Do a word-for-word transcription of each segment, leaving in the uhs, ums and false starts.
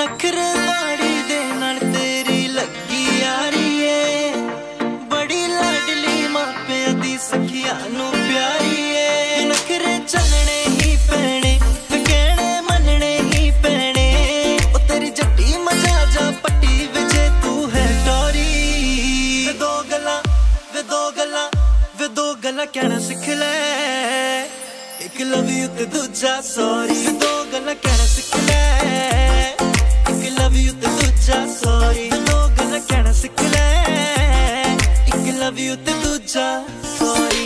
नखरे लाड़ी दे नाल तेरी लगी यारी है, बड़ी लाडली मापिया दी सखिया नू प्यारी है। नखरे चलने ही पैने ते कहने मनने ही पैने, ओ तेरी जट्टी मजा जा पट्टी विजे तू है टोरी। वे दो गल्लां वे दो गल्लां वे दो गल्लां कहना सिख ले, एक लव यू ते दूजा सॉरी। दो गल्लां कहना सिख ले, एक लव यू ते दूजा सॉरी। दो गल्लां कहना सिख ले, एक लव यू ते दूजा सॉरी।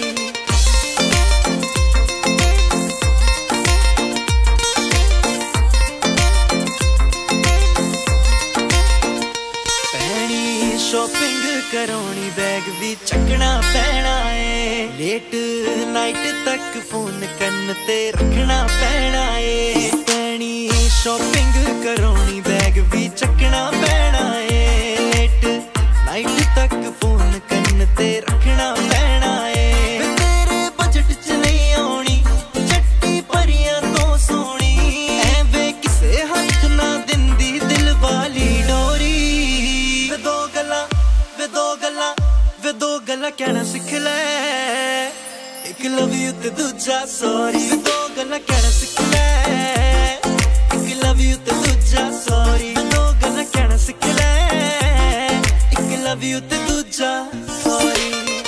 शॉपिंग कराउणी बैग भी चकना पैना है, लेट नाइट तक फोन कन्न ते रखना पैना है। पैनी शॉपिंग कराउणी बैग भी चकना पैना है, लेट नाइट तक फोन कन्न ते रखना पैना है। तेरे बजट च नहीं आउणी चट्टी परियां तो सोनी, ऐवे किसे हथ ना दिंदी दिल वाली डोरी। दो गल्लां वे दो गल्लां वे दो गल्लां कहना सिख ले, एक लव यू ते दूजा सॉरी। दो गल्लां कहना सिख ले, एक लव यू ते दूजा सॉरी। दो गल्लां कहना सिख ले, एक लव यू ते दूजा सॉरी।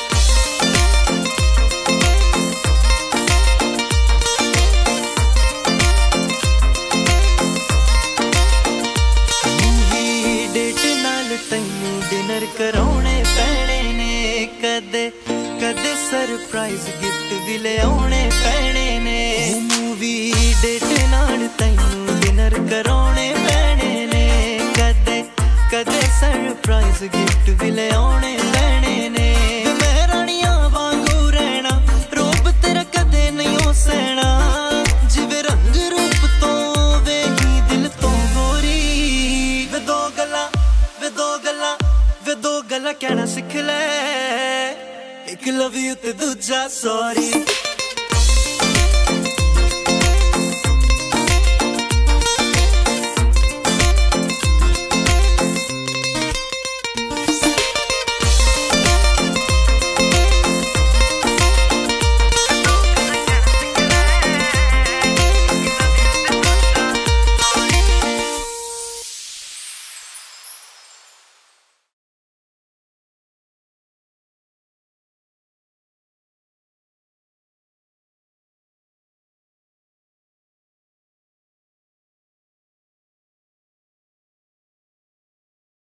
तैनू डिनर कराउणे पैणे ने, कदे कदे सरप्राइज गिफ्ट भी ले आउणे पैणे ने। मूवी डेट नाल तैनू डिनर कराउणे पैणे ने, कदे कदे सरप्राइज गिफ्ट भी ले आउणे पैणे ने। मैं रानियां वांगू रहना, रूप तेरा कदे नहीं हो सहना, जिवे रंग रूप तो वेही दिल तो गोरी। वे दो गल्लां वे दो गल्लां वे दो गल्लां कहना सिख ले, एक लव यू ते दूजा सॉरी।